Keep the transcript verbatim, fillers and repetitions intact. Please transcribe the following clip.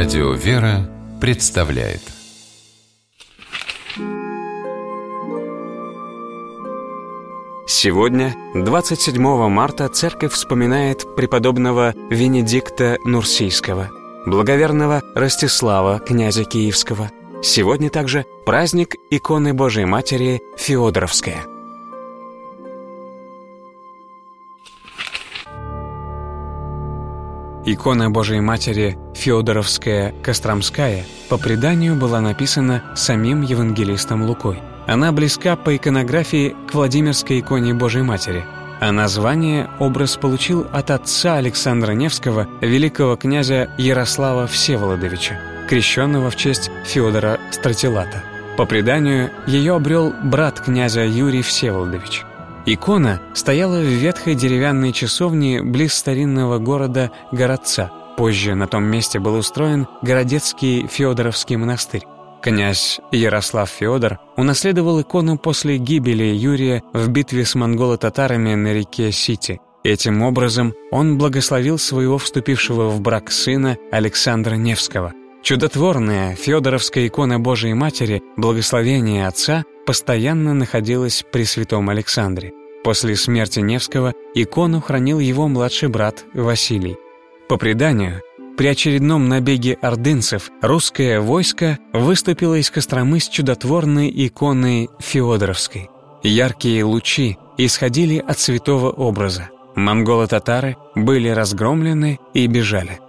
Радио «Вера» представляет. Сегодня, двадцать седьмого марта, Церковь вспоминает преподобного Венедикта Нурсийского, благоверного Ростислава, князя Киевского. Сегодня также праздник иконы Божией Матери Феодоровская. Икона Божией Матери Феодоровская Костромская по преданию была написана самим евангелистом Лукой. Она близка по иконографии к Владимирской иконе Божией Матери, а название образ получил от отца Александра Невского, великого князя Ярослава Всеволодовича, крещенного в честь Феодора Стратилата. По преданию, ее обрел брат князя Юрий Всеволодович. Икона стояла в ветхой деревянной часовне близ старинного города Городца. Позже на том месте был устроен Городецкий Феодоровский монастырь. Князь Ярослав Феодор унаследовал икону после гибели Юрия в битве с монголо-татарами на реке Сити. Этим образом он благословил своего вступившего в брак сына Александра Невского. Чудотворная Феодоровская икона Божией Матери, благословение отца, постоянно находилась при святом Александре. После смерти Невского икону хранил его младший брат Василий. По преданию, при очередном набеге ордынцев русское войско выступило из Костромы с чудотворной иконой Феодоровской. Яркие лучи исходили от святого образа. Монголо-татары были разгромлены и бежали.